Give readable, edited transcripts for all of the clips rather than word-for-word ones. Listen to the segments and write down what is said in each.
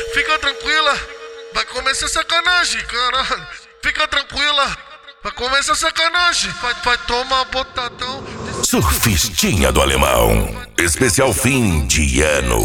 fica tranquila, vai começar sacanagem, caralho. Fica tranquila, vai começar sacanagem. Vai tomar botadão. Surfistinha do Alemão, especial fim de ano.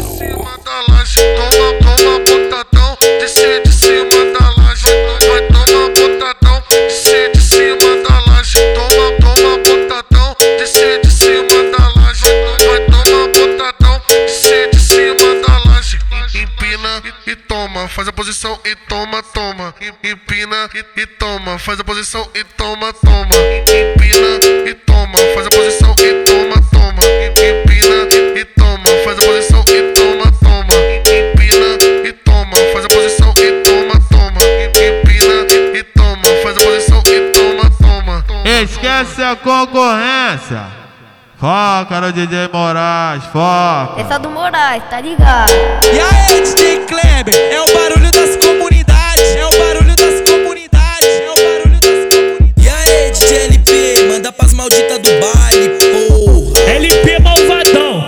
Toma botadão, descer de cima da laje. Vai tomar botadão, descer de cima da laje. Toma botadão, descer de cima da laje. Vai tomar botadão, descer de cima da laje. Empina e toma, faz a posição e toma. Empina e toma, faz a posição e toma. Empina e toma, faz a posição e toma. Empina e toma, faz a posição e toma. Empina e toma, faz a posição e toma. Empina e toma, faz a posição e toma. Esquece a concorrência. Foca no DJ Moraes, foca. Essa do Moraes, tá ligado? E aí, DJ Kleber, é o barulho das comunidades, é o barulho das comunidades, é o barulho das comunidades. E aí, DJ LP, manda pras malditas do baile, porra. LP malvadão.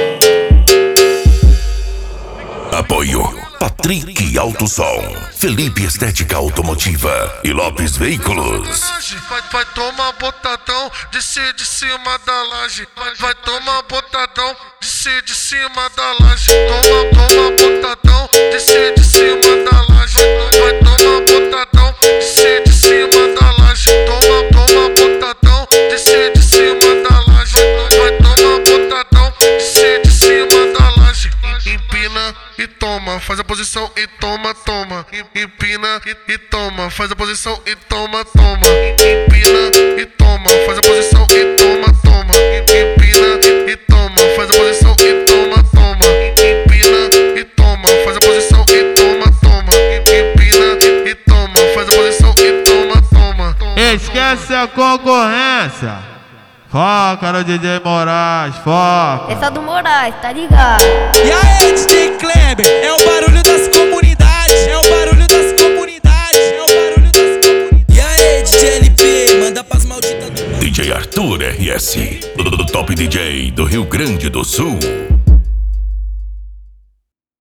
Apoio Patrick Alto Som, Felipe Estética Automotiva e Lopes Veículos. Vai tomar botadão, descer de cima da laje. Vai tomar botadão, descer de cima da laje. Toma botadão, descer de cima da laje. Vai tomar botadão, descer de cima da laje. Toma botadão, descer de cima da laje. Vai tomar botadão, descer de cima da laje. Empina e toma, faz a posição e toma. Empina e toma, faz a posição e toma. Empina e toma, faz a posição e toma. Empina e toma, faz a posição e toma. Empina e toma, faz a posição e toma. Empina e toma, faz a posição e toma. Esquece a concorrência. Foca no DJ Moraes, foca. Essa do Moraes, tá ligado? E aí, DJ Kleber, é o barulho das comunidades, é o barulho das comunidades, é o barulho das comunidades. E aí, DJ LP, manda pras malditas do baile. DJ Arthur RS, do Top DJ do Rio Grande do Sul.